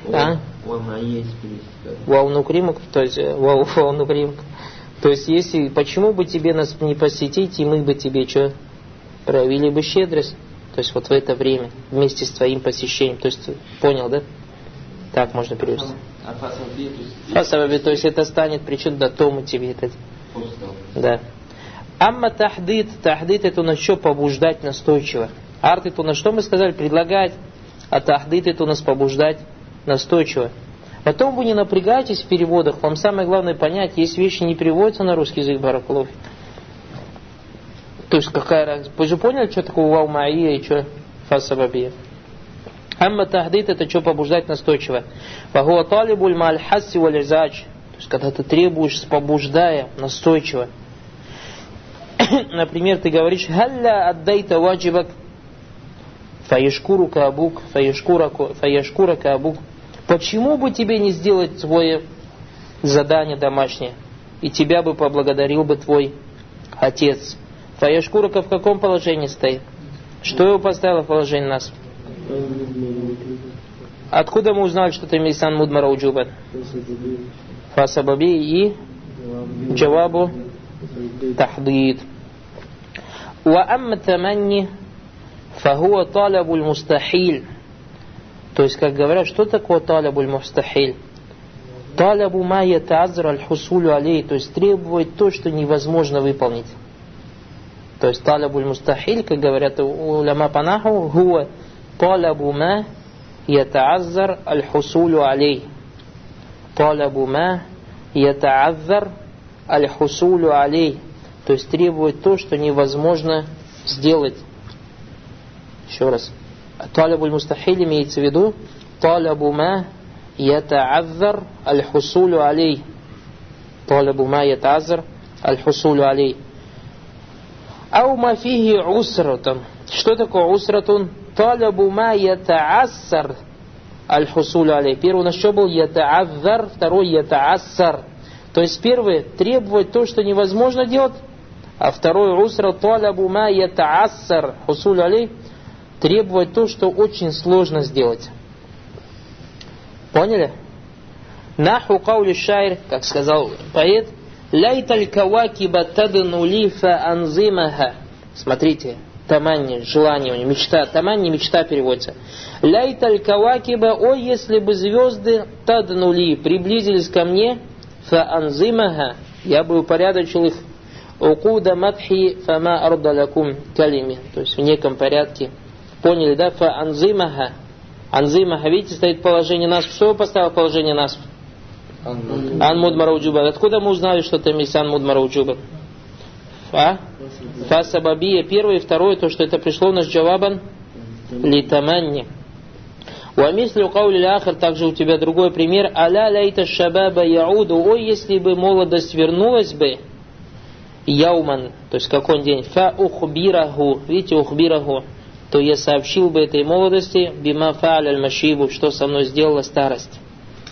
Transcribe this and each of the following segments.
Ваунукримук, то есть ваунукримук. То есть, если почему бы тебе нас не посетить, и мы бы тебе что? Проявили бы щедрость. То есть, вот в это время, вместе с твоим посещением. То есть, понял, да? Так можно перевести. Фасабаби, то есть, это станет причиной, да, тому тебе это. Да. Амма тахдид. Тахдид это у нас что? Побуждать настойчиво. Арт это у нас что мы сказали? Предлагать. А тахдид это у нас побуждать настойчиво. Потом вы не напрягайтесь в переводах. Вам самое главное понять, есть вещи не переводятся на русский язык, баракаллаху. То есть какая разница? Вы же поняли, что такое вау маия и что фасабабия? Амма тахдид это что побуждать настойчиво. Фахуа талибуль маль хасси валь изач. То есть когда ты требуешь, побуждая настойчиво. Например, ты говоришь «Халля аддайта ваджибак фаешкурука абук, фаешкурака абук». Почему бы тебе не сделать твое задание домашнее? И тебя бы поблагодарил бы твой отец. Фаешкурака в каком положении стоит? Что его поставило в положение нас? Откуда мы узнали, что ты мисан мудмара уджубан? Фасабаби и джавабу тахдид. Ва амма таманни фахуа талабуль мустахиль. То есть, как говорят, что такое талабуль мустахиль? Талабу ма ятаазр аль-хусулю алей. То есть, требовать то, что невозможно выполнить. То есть, талабуль мустахиль, как говорят уляма по наху, хуа талабу ма ятаазр аль-хусулю алей. Талабу ма ятаазр аль-хусулю алей. То есть требовать то, что невозможно сделать. Еще раз. Талабуль мустахиль имеется в виду талабу ма ятаазр аль-хусулю алей. Талабу ма ятаазр аль-хусулю алей. Ау ма фихи усратун. Что такое усратун? Талабу ма ятаассар аль-хусулю алей. Первый у нас что был? Ятаазар, второй ятаассар. То есть первый требовать то, что невозможно делать, а второй усра талабу ма ятаассар хусулю алей, требовать то, что очень сложно сделать. Поняли? Наху каули шайр, как сказал поэт, лайталь кавакиба тадну ли фа анзимаха. Смотрите, таманни, желание, мечта. Таманни, мечта переводится. Лайталь кавакиба, о, если бы звезды тадну ли, приблизились ко мне, фа анзимаха, я бы упорядочил их. Укуда матхи фама ардалакум калими. То есть в неком порядке. Поняли, да? Фа анзимаха. Анзимаха, видите, стоит положение насф. Что поставил положение насф? Ан мудмара уджубан. Откуда мы узнали, что это мисан мудмара уджубан? Фа сабабия. Первое и второе, то, что это пришло у нас джавабан литаманни. Уамислю каули ахар, также у тебя другой пример. Аля лайта шабаба яуду. Ой, если бы молодость вернулась бы. Яуман, то есть какой день? Фа ухбираху. Видите, ухбираху. То я сообщил бы этой молодости бима фа'аль аль-машибу, что со мной сделала старость.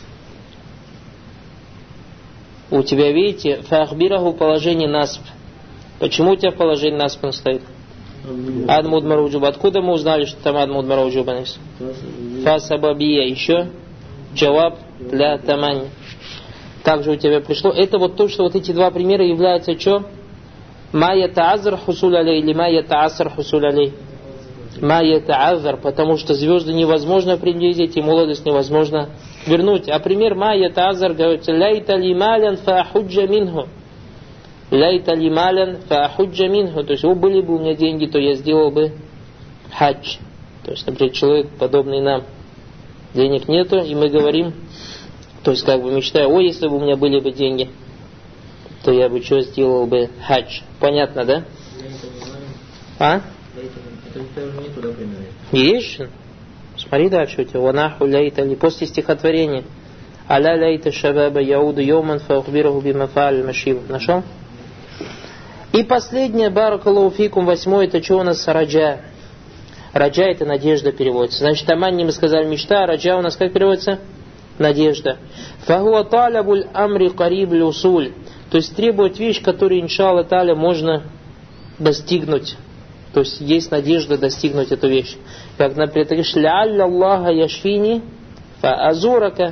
У тебя, видите, фа'ахбираху положение насб. Почему у тебя положение насб стоит? Ад мудмар уджуба. Откуда мы узнали, что там ад мудмар уджуба? Фа сабабия. Еще джаваб для тамани. Также у тебя пришло. Это вот то, что вот эти два примера являются что? Ма ятаазр хусуль алей или ма ятааср хусуль алей. Ма ятаазр, потому что звезды невозможно приблизить и молодость невозможно вернуть. А пример ма ятаазр говорится лайта лималян фаахуджа минху. Лайта лималян фаахуджа минху. То есть, были бы у меня деньги, то я сделал бы хадж. То есть, например, человек, подобный нам, денег нету, и мы говорим, то есть, как бы мечтаю, если бы у меня были бы деньги, то я бы что сделал бы хадж. Понятно, да? А? Есть? Смотри дальше у тебя. Ванаху ляйта ли. После стихотворения. Аля ляйта шабаба яуду йоман фаухбираху бимафаль машиб. Нашел? И последнее, баракаллаху фикум, 8, это что у нас? Раджа. Раджа это надежда переводится. Значит, таманни мы сказали мечта, а раджа у нас как переводится? Надежда. Фахуа талабуль амри кариб усуль. То есть требовать вещь, которую, иншалла та'аля, можно достигнуть. То есть есть надежда достигнуть эту вещь. Как, например, ты говоришь, лялля Аллаха яшфини Фаазурака,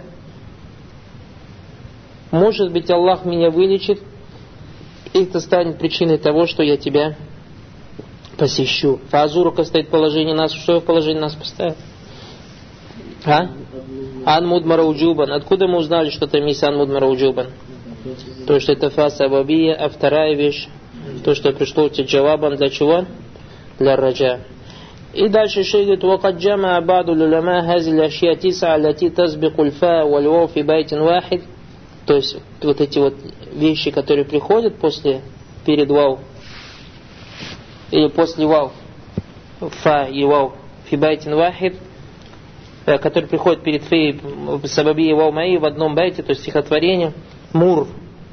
может быть, Аллах меня вылечит, и это станет причиной того, что я тебя посещу. Фаазурака стоит в положении нас. Что в положении нас поставит? Ан мудмара уджубан. Откуда мы узнали, что там есть ан мудмара уджубан? То, что это фа сабабия, а вторая вещь, то, что пришло у тебя джавабан для чего? Для раджа. И дальше шейх говорит: وَقَدْ جَمَعَ بَعْضُ الْعُلَمَاءِ هَذِهِ الْأَشْيَاء التِّسْعَةَ الَّتِي تَسْبِقُ الْفَاءَ وَالْوَاوُ فِي بَيْتٍ واحد. То есть вот эти вот вещи, которые приходят перед вау, или после вау, фа и вау, фи байтин вахид, которые приходят перед фей, сабаби и вау маи в одном байте, то есть стихотворение. Мур,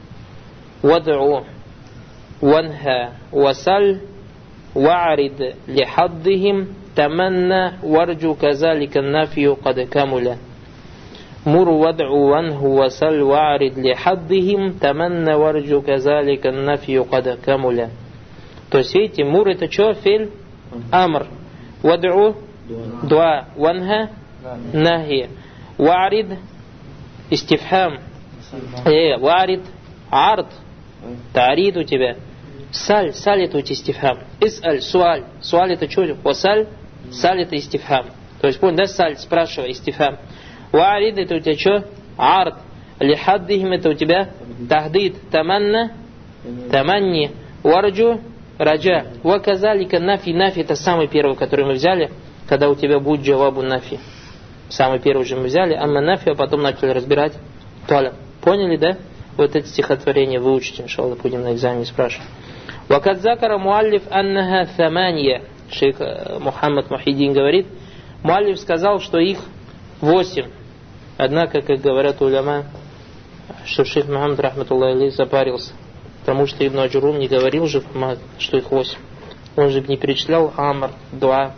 вад'у, ванха, васаль, вa'рид лихаддихим, таманна, варджу казалика нафию кад камуля. Мур, вад'у, ванху, васаль, вa'рид лихаддихим, таманна, варджу казалика нафию кад камуля. То есть, видите, мур это что? Фель, амр. Вад'у, дуа. Ванха, нахи. Вa'рид, истифхам. Вa'рид, ард. Тарид у тебя. Саль это у тебя истифхам. Ис'аль, суаль. Суаль это что? Васаль, саль это истифхам. То есть, понял, да, саль, спрашивай, истифхам. Вa'рид это у тебя что? Ард. Лихаддихим это у тебя тахдид. Таманна, таманни. Варджу, раджа. Ваказалика нафи. Нафи это самый первый, который мы взяли, когда у тебя будет джавабу нафи. Самый первый же мы взяли, амма нафи, а потом начали разбирать талаб. Поняли, да? Вот это стихотворение выучите, иншаллах, будем на экзамене спрашивать. Вакад закара муаллиф аннаха тhamания. Шейх Мухаммад Мухиддин говорит, муаллиф сказал, что их 8. Однако, как говорят уляма, что шейх Мухаммад рахматуллахи алейхи запарился. Потому что Ибн Аджурум не говорил же, что их 8. Он же не перечислял амр, дуа.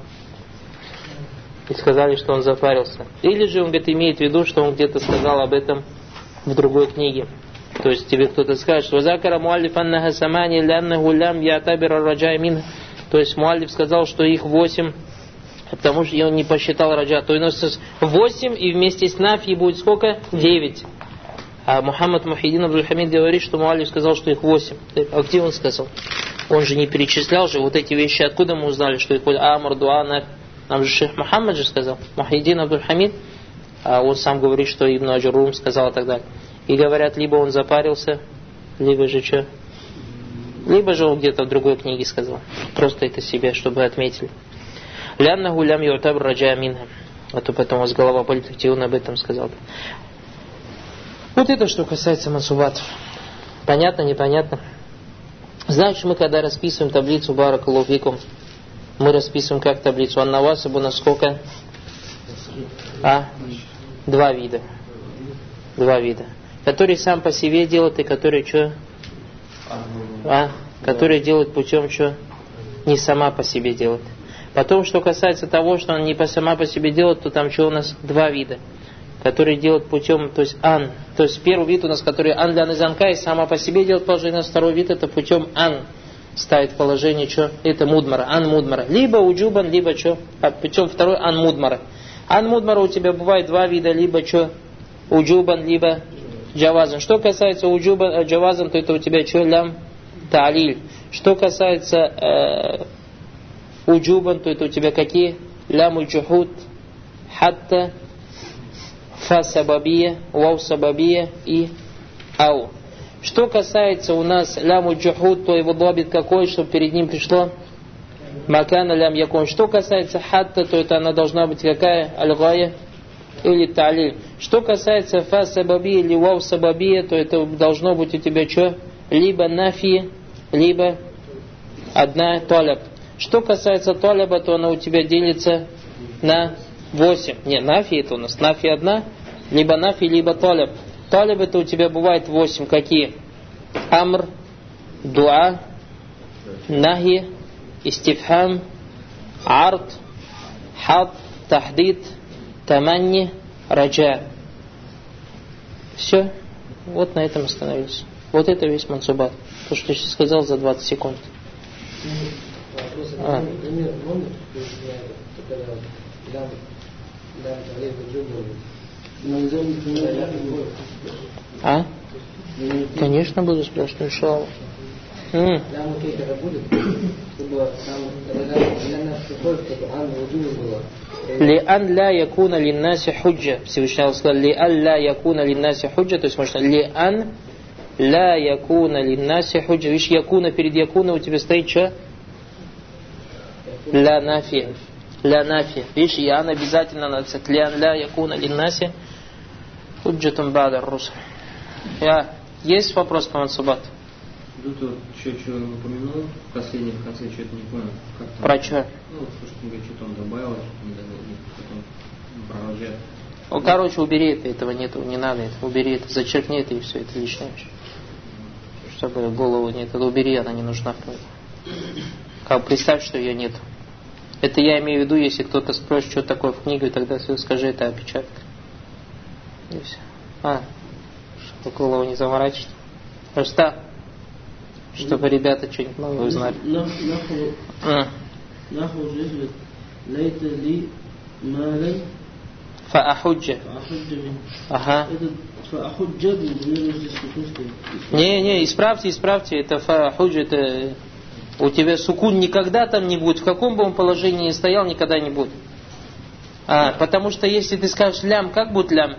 И сказали, что он запарился. Или же он, говорит, имеет в виду, что он где-то сказал об этом в другой книге. То есть тебе кто-то скажет, что закара муаллиф аннаха самани ляннаху лям ятабир раджай мин. То есть муаллиф сказал, что их 8, потому что он не посчитал раджа. То есть 8 и вместе с нафи будет сколько? 9. А Мухаммад Мухиддин Абдуль-Хамид говорит, что муаллиф сказал, что их 8. А где он сказал? Он же не перечислял же вот эти вещи. Откуда мы узнали, что их амр, дуа, нафи? Нам же шейх Мухаммад же сказал. Мухиддин Абдуль-Хамид, а он сам говорит, что Ибн Аджурум сказал и так далее. И говорят, либо он запарился, либо же что? Либо же он где-то в другой книге сказал. Просто это себе, чтобы отметили. Ляннаху лям ю'табр раджа минха. А то потом у вас голова болит, он об этом сказал. Вот это что касается мансубатов. Понятно, непонятно? Значит, мы когда расписываем таблицу баракаллаху фикум, мы расписываем как таблицу. Ан-навасибу на сколько? 2 вида. 2 вида. Который сам по себе делает и который что? Который делает путем что? Не сама по себе делает. Потом, что касается того, что он не сама по себе делает, то там что у нас? 2 вида. Который делает путем, то есть ан. То есть первый вид у нас, который ан для низанка и сама по себе делает положение. Второй вид это путем ан. Ставит положение что? Это мудмара. Ан мудмара. Либо уджубан, либо что? Причем второй ан мудмара. Ан мудмара у тебя бывает 2 вида. Либо что? Уджубан, либо джавазан. Что касается уджубан, джавазан, то это у тебя что? Лям та'лиль. Что касается уджубан, то это у тебя какие? Лям уджухуд, хатта, фа сабабия, вау сабабия и ау. Что касается у нас лям уджухуд, то его длабит какой, чтобы перед ним пришло макана лям якун. Что касается хатта, то это она должна быть какая? Аль-гая или та'лиль. Что касается фа сабабия или вау сабабия, то это должно быть у тебя что? Либо нафи, либо одна талаб. Что касается талаба, то она у тебя делится на 8. Не, нафи это у нас. Нафи одна, либо нафи, либо талаб. Талаб это у тебя бывает 8. Какие? Амр, дуа, нахи, истифхам, ард, хад, тахдид, таманни, раджа. Все. Вот на этом остановился. Вот это весь мансубат. То, что я сейчас сказал за 20 секунд. А? Конечно, буду спрашивать, иншаллах. Лиан ля якуна линнаси худжа. Всевышний Аллах сказал, лиан ля якуна линнаси худжа, то есть можно лиан ля якуна линнаси худжа. Видишь, якуна перед якуна у тебя стоит что? Ля нафи. Ля нафи. Видишь, ян обязательно надо сказать. Лиан ля якуна линнаси худжатун бада русуль. Есть вопрос по мансубат? Тут что упомянул, в последнем конце что-то не понял. Как-то, про что? Ну, что-то он говорит, что-то он добавил, что-то не добавил, потом продолжает. Ну, короче, убери это, этого нету, не надо это, убери это, зачеркни это и все, это лишнее. Чтобы голову нет, это убери, она не нужна. Как представь, что ее нет. Это я имею в виду, если кто-то спросит, что такое в книге, тогда скажи, это опечатка. И все. Чтобы голову не заморачивать. Просто чтобы ребята что-нибудь новое узнали. Фаахуджа. Ага. Не, исправьте. Это фаахуджа, это у тебя сукун никогда там не будет. В каком бы он положении ни стоял, никогда не будет. Потому что если ты скажешь лям, как будет лям?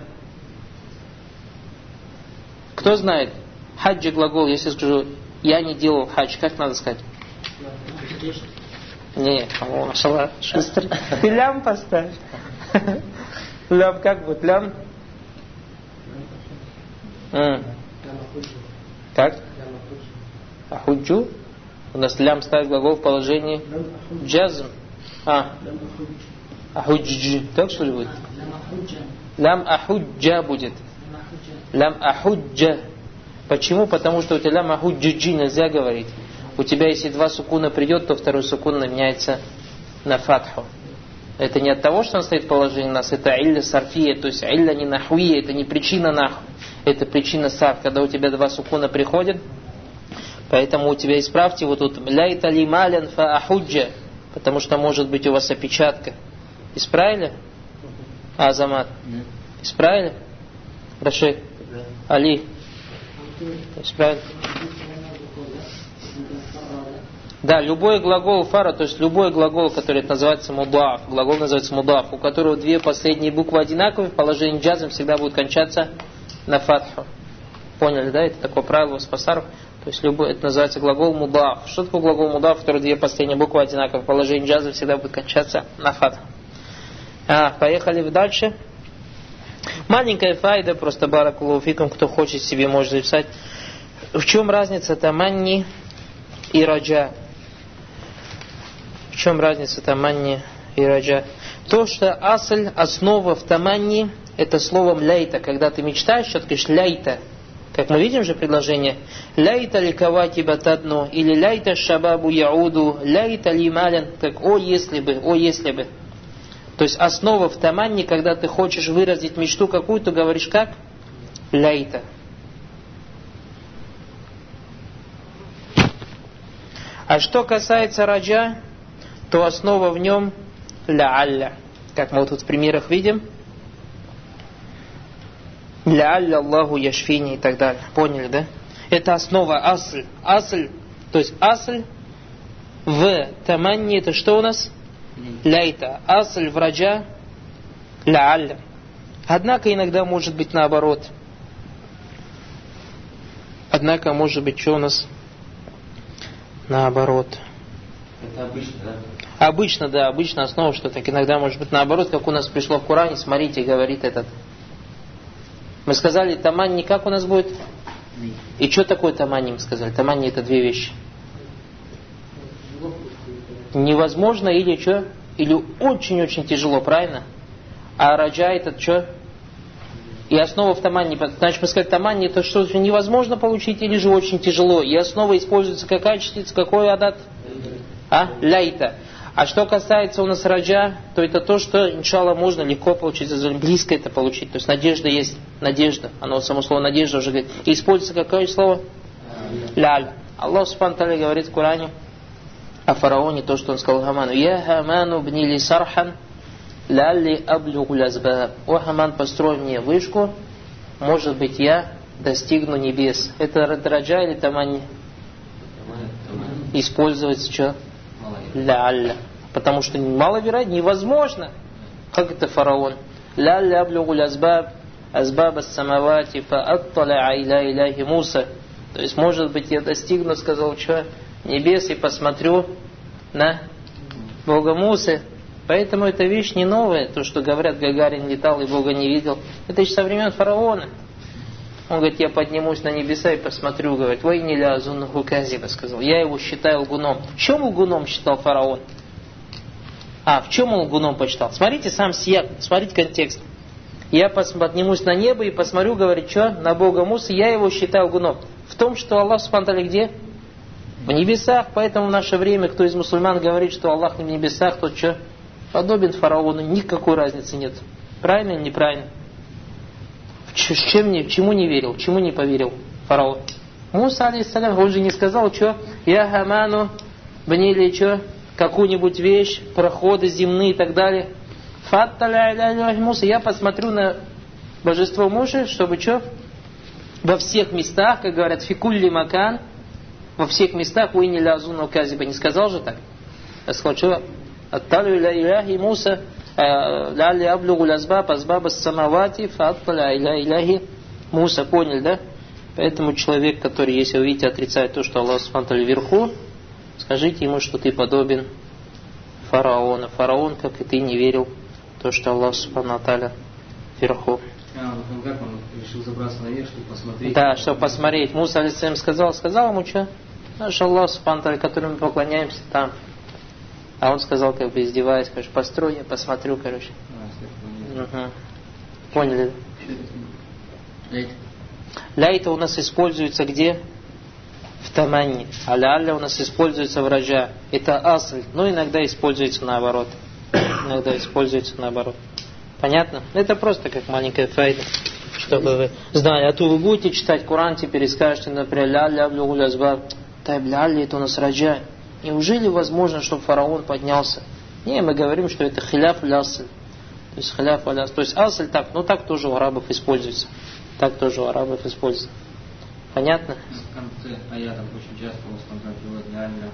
Кто знает? Хаджи глагол, если скажу, я не делал хадж, как надо сказать? Не, машаллах, шустрый. Ты лям поставь. Лям как будет? Лям? Как? Ахуджу? У нас лям ставит глагол в положении джазм. Ахуджи. Так что ли будет? Лям ахуджа будет. Лям ахуджа. Почему? Потому что у тебя лям ахуджи нельзя говорить. У тебя если два сукуна придет, то второй сукун меняется на фатху. Это не от того, что он стоит в положении нас, это илля сарфия, то есть илля не нахуия, это не причина наху, это причина сарф, когда у тебя два сукуна приходят. Поэтому у тебя исправьте вот тут ляйта лималян фа ахуджа, потому что может быть у вас опечатка. Исправили? Азамат? Исправили? Рашид? Али? Исправили? Да, любой глагол фара, то есть любой глагол, который называется мудаф, глагол называется мудаф, у которого две последние буквы одинаковые, в положении джазм всегда будет кончаться на фатху. Поняли, да? Это такое правило у спасаров. То есть любой, это называется глагол мудаф. Что такое глагол мудаф, в котором две последние буквы одинаковые, в положении джазм всегда будет кончаться на фатху. Поехали дальше. Маленькая файда, просто баракуллаху фикум, кто хочет себе может записать. В чем разница таманни и раджа? В чем разница таманни и раджа? То, что асль, основа в таманни, это словом ляйта. Когда ты мечтаешь, что ты говоришь ляйта. Как мы видим же предложение. Ляйта ли кавакиба тадну, или ляйта шабабу яуду, ляйта ли малян, как о если бы, о если бы. То есть основа в таманни, когда ты хочешь выразить мечту какую-то, говоришь как? Ляйта. А что касается раджа, то основа в нем ля-алля. Как мы вот тут в примерах видим. Ля-алля Аллаху яшфини и так далее. Поняли, да? Это основа, асль. Асль, то есть асль в таманни, это что у нас? Ляйта. Асль в раджа ля-алля. Однако иногда может быть наоборот. Однако может быть что у нас? Наоборот. Это обычно, да? Обычно, да, обычно основа, что так иногда может быть наоборот, как у нас пришло в Коране, смотрите, говорит этот. Мы сказали, таманни как у нас будет? И что такое таманни, мы сказали? Таманни это две вещи. Невозможно или что? Или очень-очень тяжело, правильно? А раджа это что? И основа в таманни, значит, мы сказали, таманни это что же невозможно получить или же очень тяжело. И основа используется какая частица, какой адат? Ляйта. А что касается у нас раджа, то это то, что, иншалла, можно легко получить, близко это получить. То есть надежда есть, надежда. Оно само слово надежда уже говорит. И используется какое слово? Ляль. Аллах Субхану Тааля говорит в Коране о фараоне, то, что он сказал Хаману. Я Хаману бнили сархан лалли аблюгу лазбаб. О Хаман, построй мне вышку, может быть я достигну небес. Это драджа или тамани? Использовать что? Лалля. Потому что маловероятно, невозможно. Как это фараон? Лалли аблюгу лазбаб, азбаб ас-самавати, фаатталя иля иляхи Муса. То есть, может быть, я достигну, сказал, что? Небес, и посмотрю на Бога Мусы. Поэтому эта вещь не новая. То, что говорят, Гагарин летал и Бога не видел. Это еще со времен фараона. Он говорит, я поднимусь на небеса и посмотрю. Говорит, вой не лязуннаху казиба, сказал. Я его считаю лгуном. В чем лгуном считал фараон? В чем он лгуном посчитал? Смотрите сам сияк, смотрите контекст. Я поднимусь на небо и посмотрю, говорит, что? На Бога Мусы, я его считаю лгуном. В том, что Аллах Субхану ва Тааля где? В небесах. Поэтому в наше время, кто из мусульман говорит, что Аллах не в небесах, тот что? Подобен фараону. Никакой разницы нет. Правильно или неправильно? Чему не верил? Чему не поверил фараон? Муса, алейхиссалям, он же не сказал, что? Я Хаману бнили, что? Какую-нибудь вещь, проходы земные и так далее. Фатталя Муса, я посмотрю на божество Муши, чтобы что? Во всех местах, как говорят, фикулли макан, во всех местах уини лязуна казиба. Не сказал же так? Я сказал, что? Атталю иля иляхи Муса, лалли аблюгу лазбаб, азбаб ас-самавати, фатталя иля иляхи Муса. Поняли, да? Поэтому человек, который, если вы видите, отрицает то, что Аллах Субхану ва Тааля вверху, скажите ему, что ты подобен фараону. Фараон, как и ты, не верил в то, что Аллах Субхану ва Тааля вверху. Ну как он решил забраться наверх, чтобы посмотреть? Да, чтобы посмотреть. Муса алейхиссалям сказал ему что? Наш Аллах Субхану ва Тааля, которому мы поклоняемся, там. А он сказал, как бы издеваясь, короче, построй, я посмотрю, короче. Поняли? Ляйта у нас используется где? В таманни. А ля у нас используется в раджа. Это асль, но иногда используется наоборот. Понятно? Это просто как маленькая файда, чтобы вы знали. А то вы будете читать Коран, теперь и скажете, например, ля-ля, блюгу-ля-збаб. Тайб-ля-ля, это у нас раджа. Неужели возможно, чтобы фараон поднялся? Не, мы говорим, что это хиляф лясль. То есть хиляф лясль. То есть асль так, но так тоже у арабов используется. Понятно? В конце аятов очень часто у вас там делают ля-ля,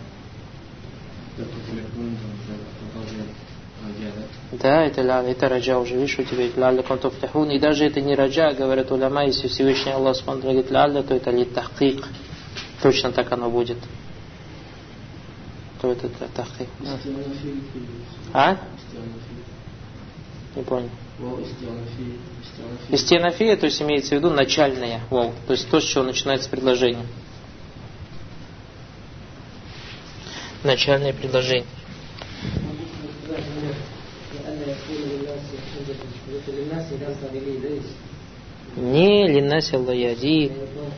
да, это ля, это раджа уже, видишь, у тебя ля-ля контуфтахун. И даже это не раджа, говорят уляма, если Всевышний Аллах Субхану говорит ля-ля, то это ли-тахкик. Точно так оно будет. То это тахкик. Не понял. Истианафия, то есть имеется в виду начальная вау, то есть то, с чего начинается предложение. Начальное предложение. Не линнаси Аллах яди.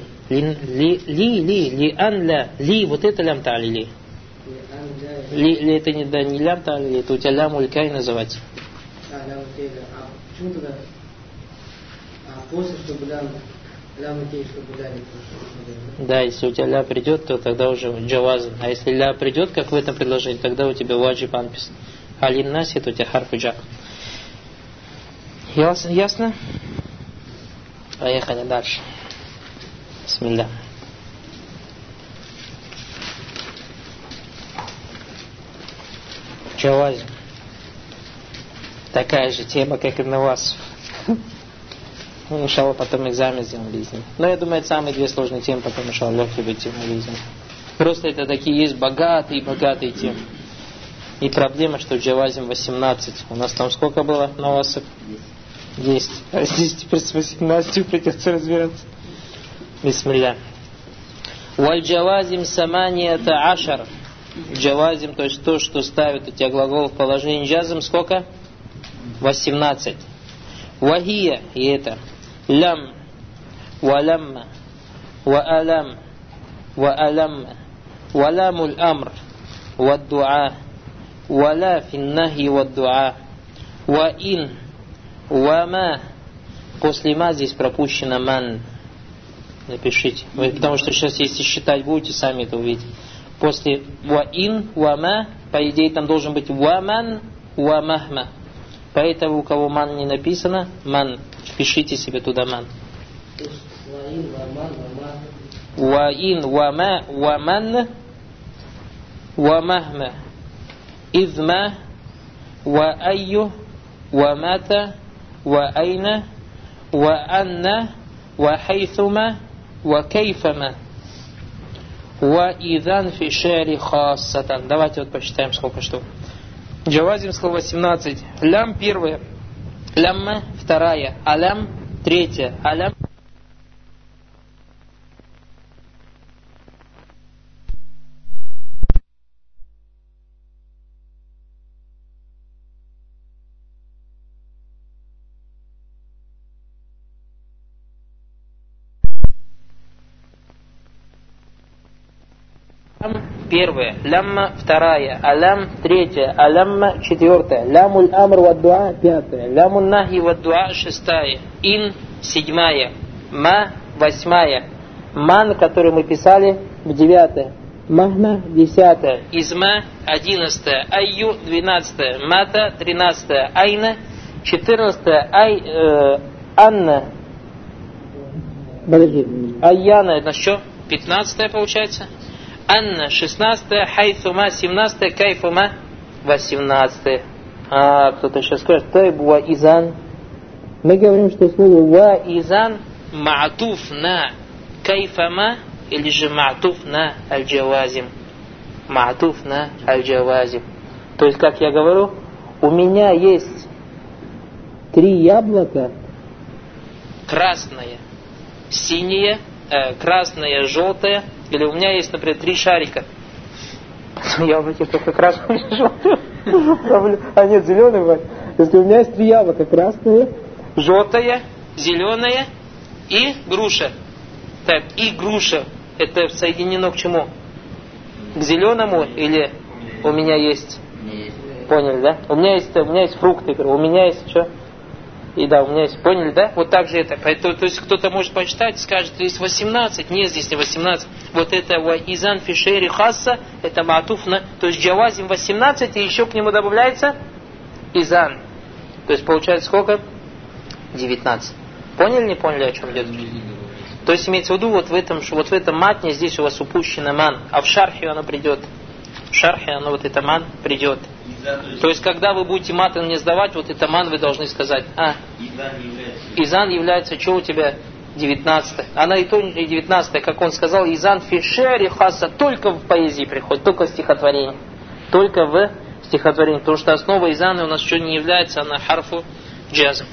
Ли анля. Ли, вот это лям тали ли. Ли это не лям тали ли, это у тебя лям улькай называется. Почему тогда? После, чтобы лям укей, чтобы ля не прошло. Да, если у тебя ля придет, то тогда уже джавазан. А если ля придет, как в этом предложении, тогда у тебя ваджиб анпис. А линнаси, то у тебя харф джак. Ясно? Поехали дальше. Бисмилля. Джавазим. Такая же тема, как и на вас. Иншаллах, потом экзамен сделаем без них. Но я думаю, это самые две сложные темы, потом иншаллах легкие быть темы без них. Просто это такие есть богатые темы. И проблема, что в Джавазим 18. У нас там сколько было на вас? 10. А здесь теперь с 18 придется разбираться. Бисмилля. Валь Джавазим саманията ашар. Джавазим, то есть то, что ставит у тебя глагол в положении джазм, сколько? 18. Вахия, и это. Лям, валямма, ваалям, ваалямма, валямуль амр, ваддуа, валя финнахи ваддуа, ваин, вама. После ма здесь пропущено ман. Напишите. Вы, потому что сейчас, если считать будете, сами это увидите. После ваин, вама, по идее там должен быть ваман, вамахма. Поэтому у кого ман не написано, ман, пишите себе туда ман. Ваин, вама, ваман, вамахма, изма, ваайю, вамата, ваайна, ваанна, вахайсума, вакайфама. Ваидан фи шари хассатан. Давайте вот посчитаем, сколько штук. Джавазим слово 17. Лям первое. Лямма вторая. Алям третья. Алям. Первое. Лямма вторая. Алям третья. Алямма четвертая. Лямуль амр ва дуа пятая. Лямуль нахи ва дуа шестая. Ин седьмая. Ма восьмая. Ман, который мы писали, в девятая. Махна десятая. Изма одиннадцатая. Айю двенадцатая. Мата тринадцатая. Айна четырнадцатая. Анна. Подожди. Айяна это что? 15-я получается. Анна 16-я, хайфума 17-я, кайфума 18-я. Кто-то сейчас скажет, тайб ва изан. Мы говорим, что слово ва изан ма'туф на кайфума или же ма'туф на аль-джавазим. Ма'туф на аль-джавазим. То есть, как я говорю, у меня есть 3 яблока, красное, синее, красное, желтое. Или у меня есть, например, 3 шарика. Яблоки только красные, желтые. А нет, зеленые. Если у меня есть 3 яблока, красное, желтое, зеленое и груша. Так, и груша. Это соединено к чему? К зеленому или у меня есть? Поняли, да? У меня есть фрукты. У меня есть что? И да, у меня есть, поняли, да? Вот так же это. Поэтому, то есть кто-то может почитать, скажет, здесь 18. Нет, здесь не 18. Вот это изан фишери хасса, это матуфна. То есть джавазим 18, и еще к нему добавляется изан. То есть получается сколько? 19. Поняли, не поняли, о чем идет? То есть имеется в виду, вот в этом матне здесь у вас упущено ман, а в шархе оно придет. В шархе оно, вот это ман придет. То есть, когда вы будете маты не сдавать, вот это ман вы должны сказать. Изан является, что у тебя 19. Она и то не 19, как он сказал, изан фишери хаса только в поэзии приходит, только в стихотворении. Только в стихотворении. Потому что основа изана у нас что не является, она харфу джазм.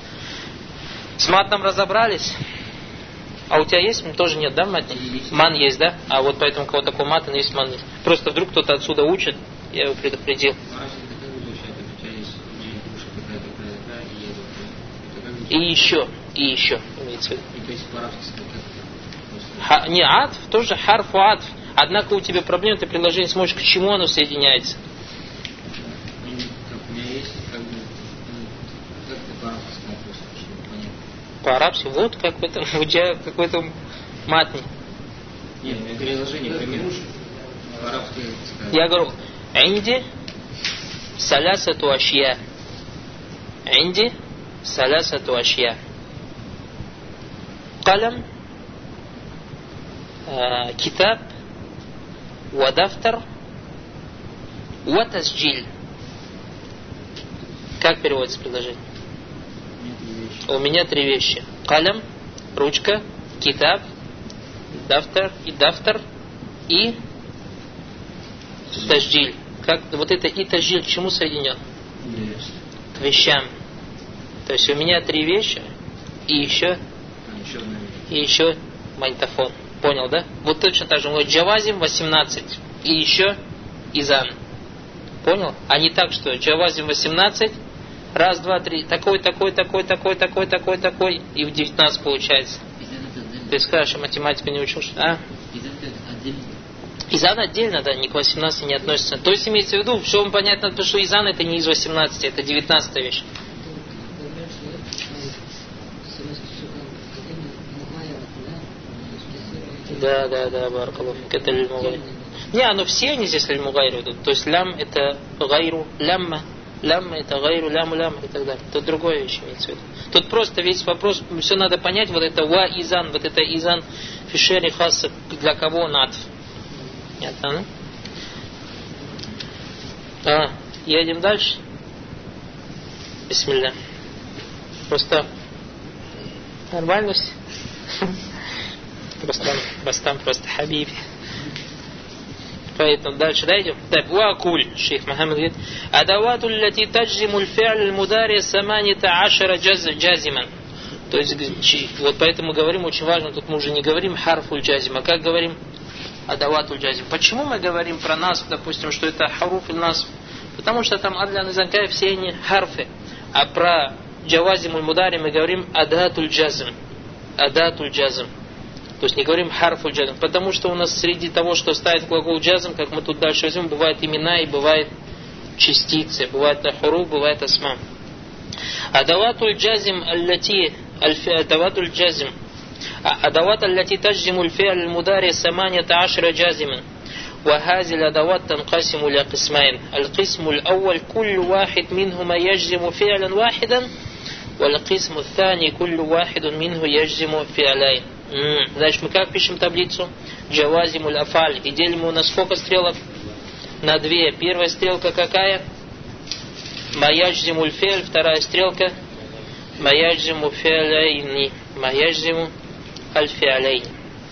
С матом разобрались. А у тебя есть? Тоже нет, да, мат? Ман есть, да? А вот поэтому у кого такой мат, есть ман есть. Просто вдруг кто-то отсюда учит, я его предупредил. И еще, имеется в виду. Не, атф, тоже харфу атф. Однако у тебя проблема, ты приложение смотришь, к чему оно соединяется. По-арабски, вот как в этом, у тебя какой-то матни. Нет, приложение, пример. Я говорю, инди салясату ашья. Инди салясату ашья. Калям, китаб, вадафтар, ватасджиль. Как переводится предложение? У меня 3 вещи. Калям, ручка, китаб, дафтар и таждиль. Как вот это и таждиль к чему соединен? К вещам. То есть у меня 3 вещи и еще магнитофон. Понял, да? Вот точно так же. Он говорит, джавазим 18 и еще изан. Понял? А не так, что джавазим 18, раз, два, три, такой, и в 19 получается. Ты скажешь, математику не учил, что? А? Изан отдельно, да, ни к 18 не относится. То есть имеется в виду, все вам понятно, потому что изан это не из 18, это 19 вещь. Да, баракалуфик, это лиль-мугайр. Не, но все они здесь лиль-мугайр идут. То есть лям это гайру, лямма, лямма это гайру, ляму, лямма и так далее. Тут другое вещь имеется в виду. Тут просто весь вопрос, все надо понять, вот это ва изан, вот это изан фишери хасса, для кого он атф. Понятно, да? Едем дальше. Бисмилля. Просто нормально все. Просто хабиби. Поэтому дальше дойдем. Так, вакуль, шейх Мухаммад говорит, адавату лати таджиму льфи'аль мудари саманита ашара джазиман. То есть, вот поэтому говорим, очень важно, тут мы уже не говорим харфуль джазим, а как говорим адаватуль джазим. Почему мы говорим про нас, допустим, что это харуф иль нас? Потому что там адлян и занкай все они харфы. А про джавазимуль мудари мы говорим адатуль джазим. Адатуль джазим. То есть не говорим харфуль джазм, потому что у нас среди того, что ставит глагол джазм, как мы тут дальше возьмем, бывают имена и бывают частицы, бывает хуруф, бывает асма. Адаватуль джазм аллати адаватуль джазм адават аллати таджиму льфи'аль мудари саманията ашра джазиман. وهذه الأدوات تنقسم إلى قسمين. القسم الأول كل واحد منهما يجزم فعلا واحدا والقسم الثاني كل واحد منه يجزم فعلين. Значит, мы как пишем таблицу? Джавазимуль афаль. И делим у нас сколько стрелок? На две. Первая стрелка какая? Маяджзимуль фель. Вторая стрелка? Маяджзиму феаляйни. Маяджзиму аль-феаляйни.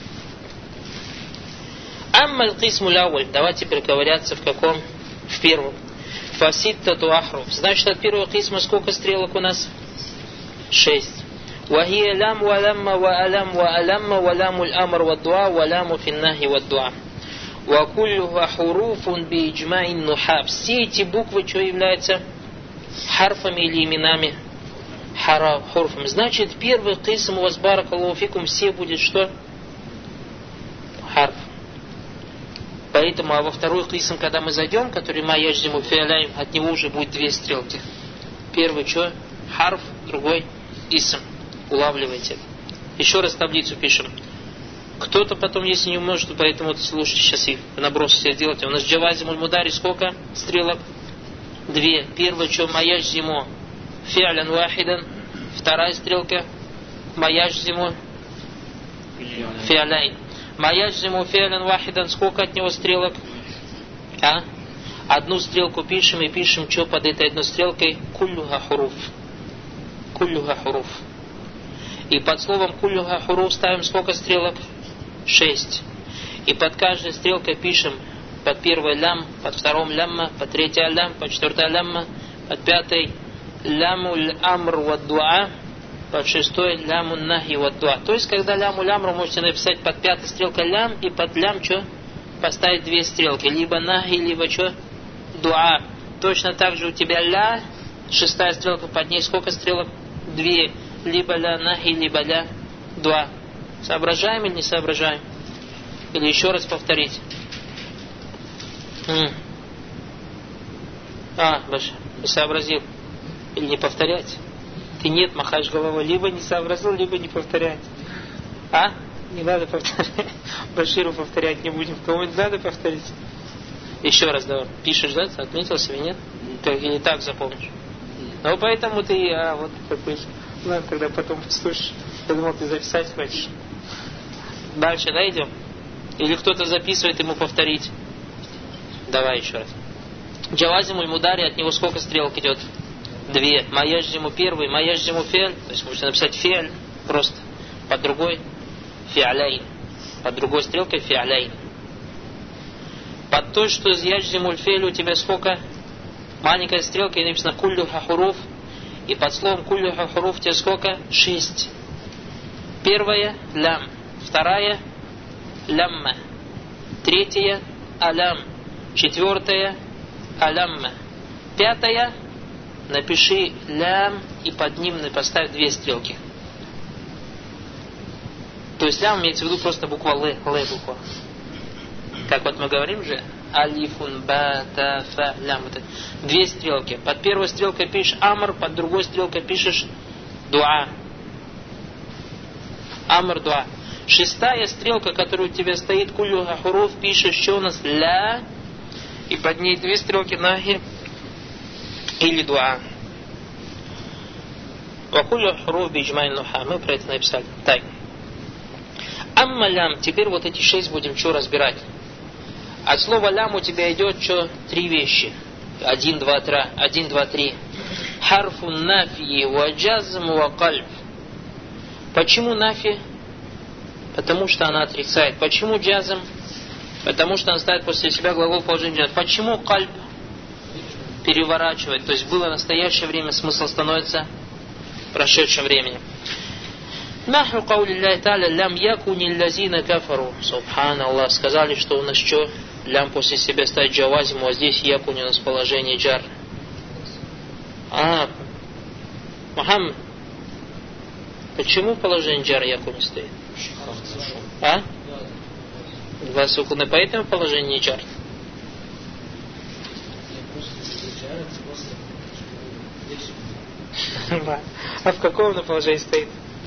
Аммаль кисмуль ауль. Давайте перековыряться в каком? В первом. Фаситтату ахруф. Значит, от первого кисма сколько стрелок у нас? 6. وهي لام ولم وألم وألم ولام الأمر والدعاء ولام في النهي والدعاء وكلها حروف بإجماع النحاة. Все эти буквы что являются? Харфами или именами? Харфами. Значит, первый кисм у вас баракаллаху фикум все будет что? Харф. Поэтому, а во второй кисм, когда мы зайдем, который ма ядждиму фиаляйм, от него уже будет две стрелки. Первый что? Харф, другой исм. Улавливайте. Еще раз таблицу пишем. Кто-то потом, если не может, поэтому слушайте, сейчас и наброс все сделать. У нас джавазимуль мудари сколько стрелок? Две. Первая, что маяджзиму фи'лян вахидан. Вторая стрелка маяджзиму фи'ляйн. Маяджзиму фи'лян вахидан. Сколько от него стрелок? Одну стрелку пишем и пишем, что под этой одной стрелкой? Куллюха хуруф. Куллюха хуруф. И под словом куллюха хуруф ставим сколько стрелок? 6. И под каждой стрелкой пишем под первой лям, под вторым лямма, под третьей лям, под четвертой лямма, под пятой лямуль амр вад дуа, под шестой лямун нахи вад дуа. То есть, когда лямуль амр можете написать под пятой стрелкой лям, и под лям что? Поставить две стрелки. Либо нахи, либо что? Дуа. Точно так же у тебя ля, шестая стрелка, под ней сколько стрелок? 2. Либо ля нахи, либо ля дуа. Соображаем или не соображаем? Или еще раз повторить? Баша, не сообразил. Или не повторять? Ты нет, махаешь головой. Либо не сообразил, либо не повторять. Не надо повторять. Баширу повторять не будем. Кому-нибудь надо повторить? Еще раз давай. Пишешь, да? Отметил себе, нет? Или так запомнишь? Ну, поэтому ты, вот такой. Ладно, тогда потом послушаешь. Я думал, ты записать хочешь. Дальше, да, идем? Или кто-то записывает, ему повторить? Давай еще раз. Джавазимуль мудари, от него сколько стрелок идет? 2. Маяджзиму первый, маяджзиму фиаль. То есть можно написать фиаль просто. Под другой фиаляйн. Под другой стрелкой фиаляйн. Под той, что из яджзимуль фиаль у тебя сколько? Маленькая стрелка, и написано куллюха хуруф. И под словом куллюха хуруф у тебя сколько? 6. Первая лям. Вторая лямма. Третья алям. Четвертая алямма. Пятая напиши лям и под ним поставь 2 стрелки. То есть лям имеется в виду просто буква Л буква. Как вот мы говорим же, алифун, ба, та, фа, лям. 2 стрелки. Под первой стрелкой пишешь амр, под другой стрелкой пишешь дуа. Амр, дуа. Шестая стрелка, которая у тебя стоит, куллюха хуруф, пишешь, что у нас ля, и под ней 2 стрелки нахи, Или дуа. Вакулю хуруф биджмайн нуха. Мы про это написали. Так. Амма лям. Теперь вот эти 6 будем что разбирать. От слова лям у тебя идет что? 3 вещи. 1, 2, 3. Харфу нафи ва джазм ва кальб. Почему нафи? Потому что она отрицает. Почему джазм? Потому что она ставит после себя глагол положения. Почему кальб? Переворачивает. То есть было настоящее время, смысл становится прошедшим временем. Наху каули Аллахи та'аля лям якуни лазина кафару. Субханаллах. Сказали, что у нас что? Лям после себя ставит джавазиму, а здесь якуни у нас положение джар. Мухаммад. Почему положение джар якуни стоит? Два сукуна, поэтому положение джар. А в каком положении стоит?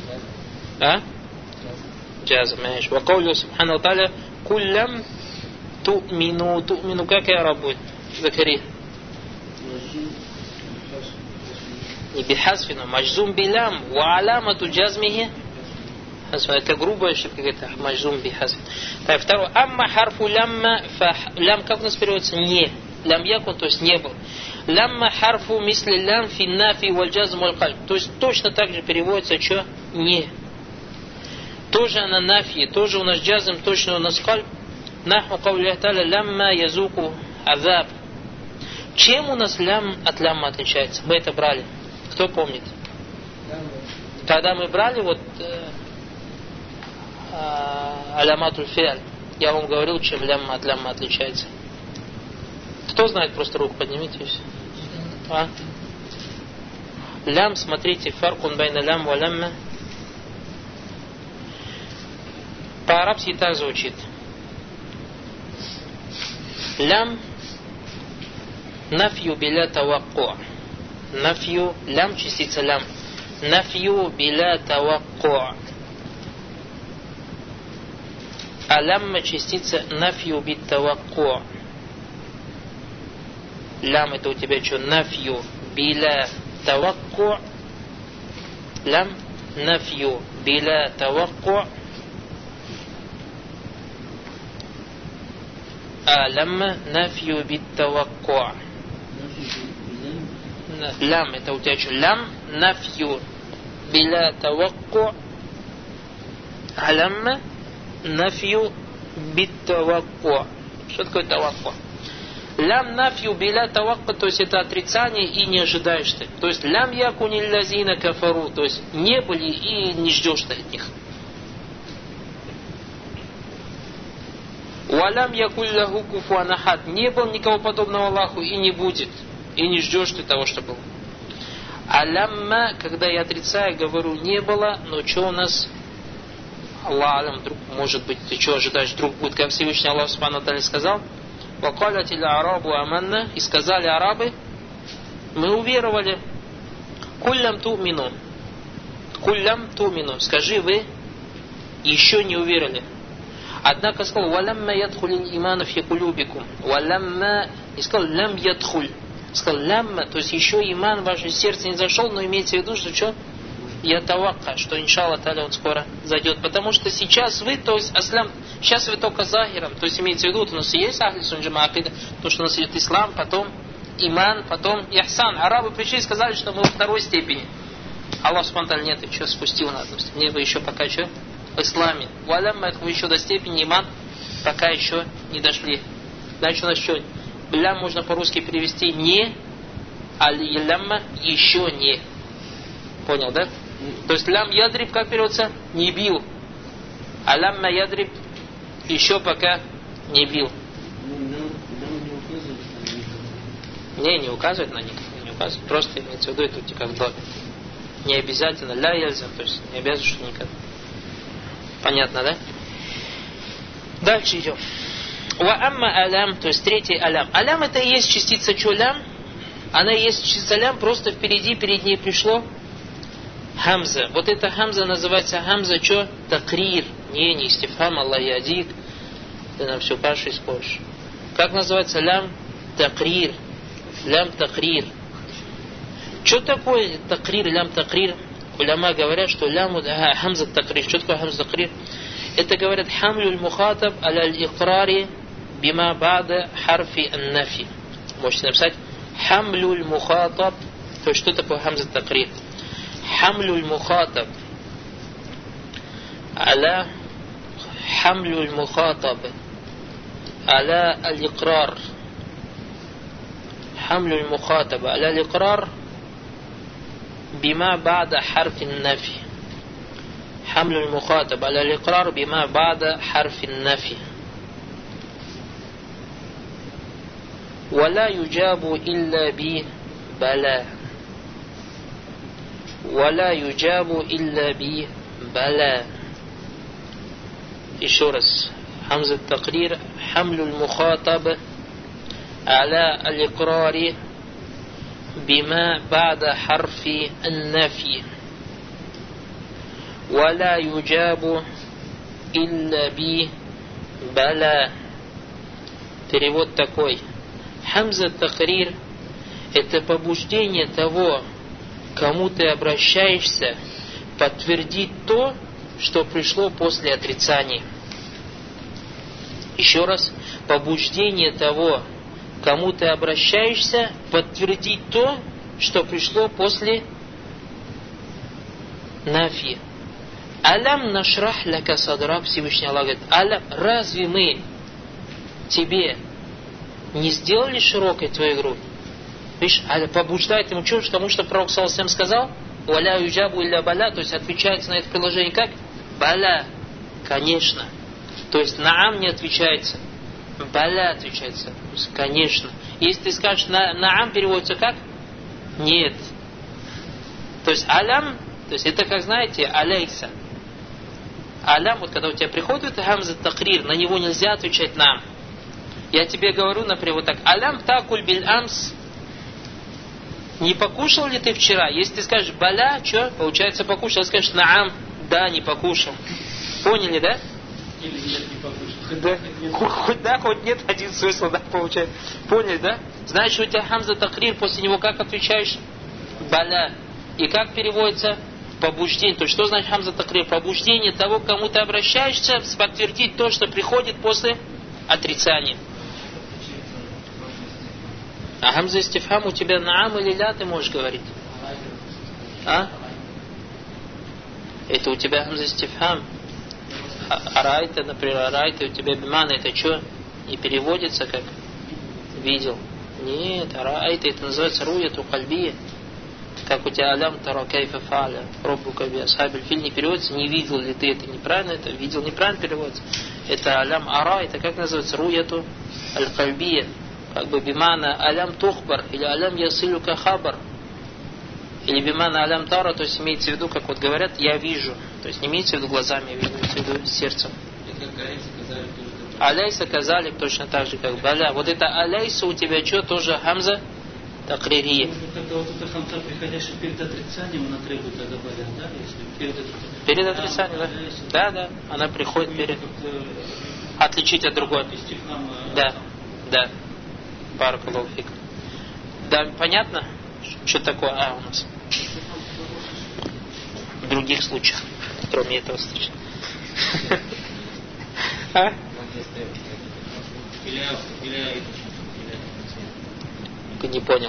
Джазм, знаешь. Вакаулю субхану та'аля куллям ту'мину. Как я работаю? Закари. Не бихасфи, но маджзум билям. Ва алямату джазмихи. Это грубая ошибка, это маджзум бихасфи. Так, второе. Амма харфу лямма. Лям как у нас переводится? Не. Лям якун, то есть не был. Лямма харфу мисли лям фи нафи валь джазм валь кальб. То есть точно так же переводится, что не. Тоже она нафи, тоже у нас джазм, точно у нас кальб. Наху каули Аллахи та'аля лямма язуку азаб. Чем у нас лям от лямма отличается? Мы это брали. Кто помнит? Когда мы брали вот аляматуль фиаль, я вам говорил, чем лямма от лямма отличается. Кто знает, просто руку поднимите. Лям, смотрите, фаркун байна лям ва лямма. По-арабски так звучит. Лям нафью биля тавакку. Нафью, лям, частица лям. Нафью биля тавакку. А лямма частица нафью бит тавакку. Лям это у тебя что? Нафью биля тавакку. Лям нафью биля тавакку. А лямма нафью бит тавакку. Лям это у тебя что? Лям нафью биля тавакку. А лямма нафью бит тавакку. Что такое тавакку? Лям нафью биля тавакку, то есть это отрицание и не ожидаешь ты. То есть лям якуни лазина кафару, то есть не были и не ждешь ты от них. Валям якулляху куфуан ахад, не был никого подобного Аллаху и не будет. И не ждешь ты того, что было. А лямма, когда я отрицаю, говорю, не было, но что у нас? Аллах алям, вдруг, может быть, ты что ожидаешь, вдруг будет, как Всевышний Аллах Субхану ва Тааля сказал, «Вакалятиль арабу аманна», и сказали арабы, мы уверовали, «Куллям ту'мину», «Куллям ту'мину», скажи вы, еще не уверовали. Однако сказал, «Валямма ядхулин иману фи кулюбикум», «Валямма», и сказал, «Лям ядхуль», сказал, «Лямма», то есть еще иман в ваше сердце не зашел, но имеется в виду, что что? Я тавакка, что иншаллах та'аля он скоро зайдет. Потому что сейчас вы, то есть аслям, сейчас вы только захиром, то есть имеется в виду, у нас есть ахли сунджама акида, то, что у нас идет ислам, потом иман, потом ихсан. Арабы пришли и сказали, что мы во второй степени. Аллах субхану ва тааля нет, еще спустил на одну степень. Вы еще пока что в исламе. Валямма, вы еще до степени иман, пока еще не дошли. Дальше у нас что? Лям можно по-русски перевести не, а лямма еще не. Понял, да? То есть лям ядриб как переводится? Не бил. А лямма ядриб еще пока не бил. Не указывает на них. Не указывает. Просто имеется в виду, это типа как добе. Не обязательно. Ля язам, то есть не обязательно, что никогда. Понятно, да? Дальше идем. Ва амма алям, то есть третий алям. Алям это и есть частица чё лям. Она и есть частица лям, просто впереди, перед ней пришло хамза. Вот эта хамза называется хамза что? Такрир. Не истифхам, Аллах ядик. Ты нам все кашу испортишь. Как называется лям? Такрир. Лям такрир. Что такое такрир, лям такрир? Уляма говорят, что ляму хамза такрир. Что такое хамза такрир? Это говорят хамлюль мухатаб аля икрари бима бада харфи ан-нафи. Можете написать хамлюль мухатаб. То есть что такое хамза такрир? Хамлюль мухатаб аля хамлюль мухатаб аля аль-икрар. Хамлюль мухатаб аля аль-икрар بما بعد حرف النفي. حمل المخاطب على الإقرار بما بعد حرف النفي. ولا يجاب إلا ببلا. ولا يجاب إلا ببلا. еще раз. حمزة التقرير حمل المخاطب على الإقرار بما بعد حرف النفي ولا يجاب إلا ببلا. Перевод такой. Хамза такрир — это побуждение того, кому ты обращаешься, подтвердить то, что пришло после отрицания. Еще раз. Побуждение того, кому ты обращаешься, подтвердить то, что пришло после нафи. Алям нашрах ляка садрак, Всевышний Аллах говорит, алям, разве мы тебе не сделали широкой твою грудь? Видишь, побуждает ему чушь, потому что Пророк саллаллаху алейхи ва саллям сказал, валя юджабу илля баля, то есть отвечается на это приложение как? Баля, конечно. То есть наам не отвечается. Баля отвечается, конечно. Если ты скажешь наам, переводится как? Нет. То есть алям, то есть это как знаете, алейса. Алям, вот когда у тебя приходит хамза такрир, на него нельзя отвечать наам. Я тебе говорю, например, вот так, алям такуль биль амс. Не покушал ли ты вчера? Если ты скажешь баля, что? Получается покушал. Если скажешь наам, да, не покушал. Поняли, да? Или нет, не покушал. Да. Хоть да, хоть нет, один смысл, да, получается. Поняли, да? Значит, у тебя хамза такрир, после него как отвечаешь? Баля. И как переводится? Побуждение. То есть, что значит хамза такрир? Побуждение того, к кому ты обращаешься, подтвердить то, что приходит после отрицания. А хамза истифхам у тебя наам или ля ты можешь говорить? А? Это у тебя хамза истифхам. Арайта, например, арайта, у тебя бимана, это что? Не переводится как видел? Нет, арайта, это называется руяту кальбия. Как у тебя алям тара кайфа фаля, роббука би асхабиль филь, не переводится, не видел ли ты это неправильно, это видел неправильно переводится. Это алям ара, это как называется руяту аль-кальбия. Как бы бимана алям тухбар или алям ясилюка хабар. Или бимана алям тара, то есть имеется в виду, как вот говорят, я вижу. То есть не имеется в виду глазами, а имеется в виду сердцем. Аляйса казалик точно так же, как баля. Вот это аляйса у тебя что, тоже хамза такририя. Когда вот эта хамза, приходящая перед отрицанием, она требует тогда баля, да? Если перед отрицанием, да? Да, да. Она приходит перед. Отличить от другой. Да, да. Баракаллаху фик. Да, понятно? Что такое у нас? В других случаях, кроме этого случая. А? Не понял.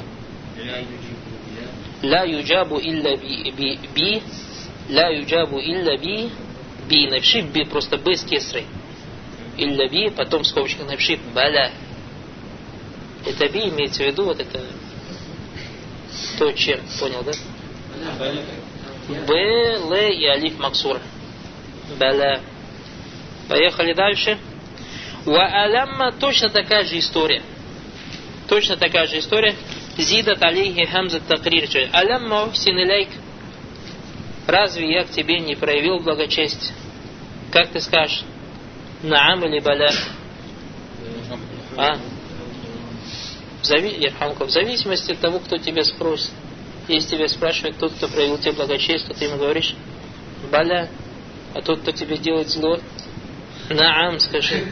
Ла юджабу илля би. Ла юджабу илля би. Би. Напиши би, просто б с кесрой. Илля би, потом в скобочках напиши баля. Это би имеется в виду, вот это то, чем, понял, да? Б, Л и алиф максур. Баля. Поехали дальше. Ва алямма, точно такая же история. Точно такая же история. Зидат алейхи хамза такрир. Алямма ухсин илейк. Разве я к тебе не проявил благочестие? Как ты скажешь? Наам или баля? А? В зависимости от того, кто тебя спросит. Если тебя спрашивает тот, кто проявил тебе благочестие, то ты ему говоришь баля, а тот, кто тебе делает зло, наам, скажи.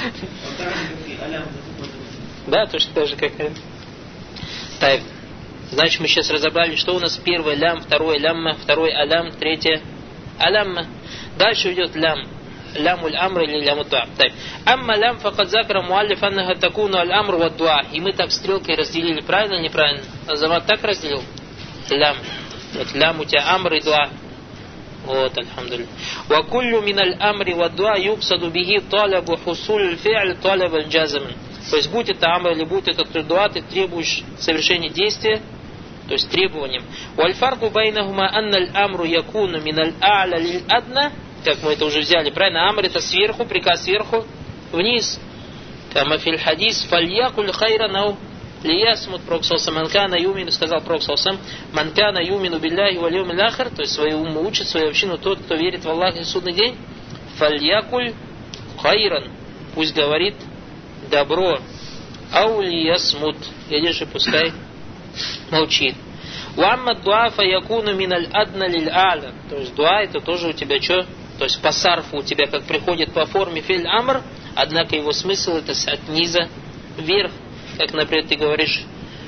Да, точно так же, как это. Так. Значит, мы сейчас разобрали, что у нас первое лям, второе лямма, второй алям, третье алямма. Дальше идет лям. Лямуль амр или ляму дуа. Амма лям факад закара муаллиф аннаха такуну аль амр ва дуа. И мы так стрелкой разделили, правильно или неправильно? Азамат так разделил? Лям. Вот лям у тебя амр и дуа. Вот, альхамдулилля. Ва куллю миналь амри ва дуа юксаду бихи талабу хусуль фи'ль талаб аль джазм. То есть, будь это амр или будь это дуа, ты требуешь совершения действия, то есть требованием. Валь фарку байнахума анналь амру якуну миналь а'ля лиль адна. Как мы это уже взяли, правильно? Амр это сверху, приказ сверху вниз. Кама филь хадис фальякуль хайранау лиясмут проксалсам манкана юмину, сказал проксалсам манкана юмину билляхи валюмил ахар, то есть свою уму учит, свою общину тот, кто верит в Аллаха и судный день. Фальякуль хайран, пусть говорит добро. Ау лиясмут, или же пускай молчит. Уамма дуа фаякуну миналь адна лиль а'ля. То есть дуа это тоже у тебя что? То есть по сарфу у тебя как приходит по форме филь амр, однако его смысл это от низа вверх. Как, например, ты говоришь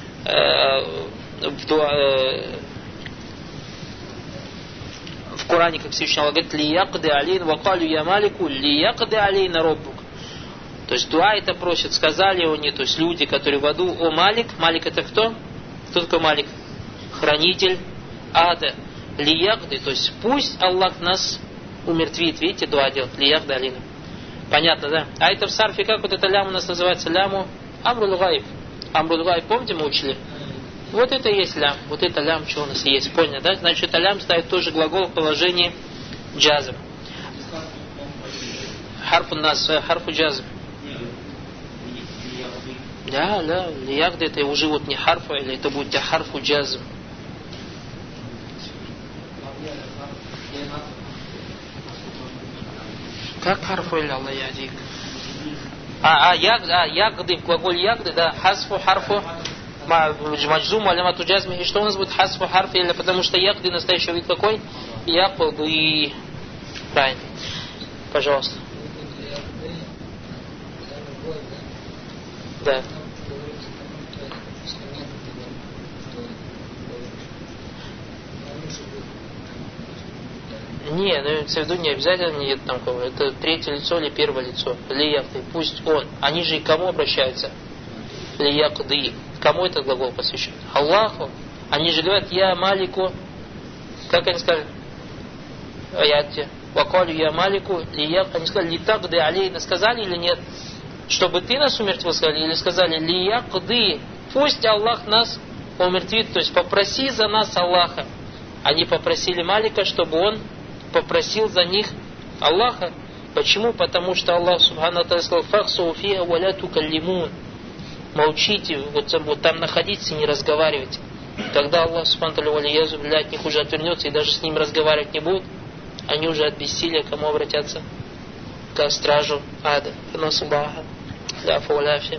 в Коране, как Всевышний Аллах говорит, лиякды алейн вакалю я малику лиякды алейна роббук. То есть дуа это просит, сказали они, то есть люди, которые в аду, о Малик. Малик это кто? Кто такой Малик? Хранитель ада. Лиякды, то есть пусть Аллах нас умертвит. Видите, дуа делает. Лиякды алейна. Понятно, да? А это в сарфе, как вот это лям у нас называется? Ляму амрул гайб. Амрул гайб, помните, мы учили? Вот это и есть лям. Вот это лям, что у нас есть. Поняли, да? Значит, это лям ставит тоже глагол в положении джазм. Харфу нас, харфу джазм. Да, лиягды это уже вот не харфу, или это будет харфу джазм. Как харфу или Аллах ядик? Ягды, в глаголе ягды, да, хасфу, харфу, маджзум, алямату джазми. И что у нас будет хасфу, харфу, или потому что ягды настоящий вид какой? Ягду и... Правильно. Пожалуйста. Да. Не, ну имеется в виду не обязательно нет там кого. Это третье лицо или первое лицо. Лиякды. Пусть он. Они же и к кому обращаются? Лиякды. Кому этот глагол посвящен? Аллаху. Они же говорят, я малику. Как они сказали? Аятте. Вакалю я малику. Лияк. Они сказали, литагды алейна. Сказали или нет? Чтобы ты нас умертвил, сказали? Или сказали, лиякды. Пусть Аллах нас умертвит. То есть попроси за нас Аллаха. Они попросили Малика, чтобы он попросил за них Аллаха. Почему? Потому что Аллах Субхану ва Тааля сказал: «Фахсу фиха ва ля тукаллимун». Молчите, вот там находитесь и не разговаривайте. Тогда Аллах Субхану ва Тааля от них уже отвернется и даже с ним разговаривать не будет. Они уже от бессилия к кому обратятся? К стражу ада. Насубаха. Ляфа уляфи.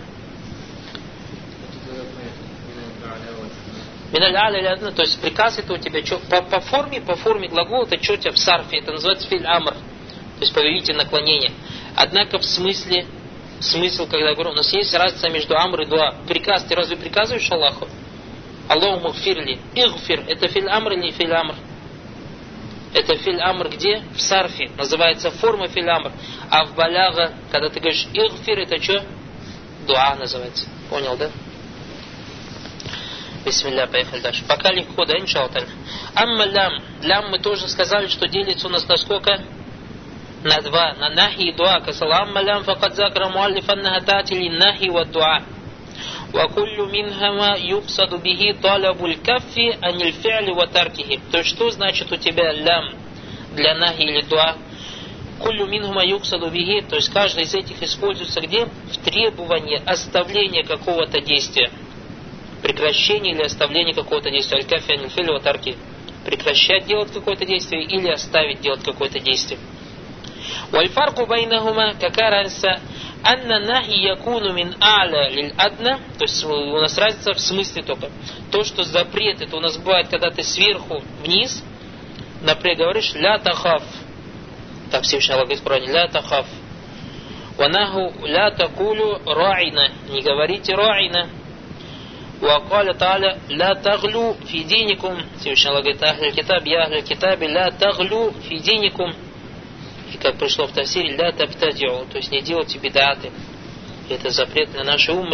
То есть приказ это у тебя по форме глагола это что у тебя в сарфе, это называется филь амр, то есть повелительное наклонение. Однако в смысле, смысл, когда я говорю, у нас есть разница между амр и дуа. Приказ, ты разве приказываешь Аллаху? Аллаху мгфирли, игфир, это филь амр или филь амр? Это филь амр где? В сарфе, называется форма филь амр. А в баляга, когда ты говоришь игфир, это что? Дуа называется. Понял, да? Бисмилля, поехали дальше. Пока легко, да, иншаллах. Амма лям. Лям мы тоже сказали, что делится у нас на сколько? На два. На нахи и дуа. Сказал, амма лям факад закра муаллиф аннаха тати ли нахи ва дуа. Ва куллю минхама юксаду бихи талабуль каффи аниль фи'ли ва таркихи. То есть, что значит у тебя лям для нахи или дуа? Куллю минхама юксаду бихи. То есть, каждый из этих используется где? В требовании оставления какого-то действия. Прекращение или оставление какого-то действия. Аль-кафи аниль-филь ва тарки. Прекращать делать какое-то действие или оставить делать какое-то действие. Валь-фарку байнахума, какая разница? Анна нахи якуну мин а'ля лиль-адна. То есть у нас разница в смысле только. То, что запрет, это у нас бывает, когда ты сверху вниз, например, говоришь ля тахаф. Так Всевышний Аллах говорит в Коране, ля тахаф. Ванаху ля такулю ра'ина. Не говорите ра'ина. وقال تعالى لا تغلوا في دينكم. Всевышний Аллах говорит: ахль китаб, я ахль китабе, لا تغلوا في دينكم. И как пришло в тафсире, لا تبتدعوا, то есть не делайте бидаты. Это запрет на наши уммы.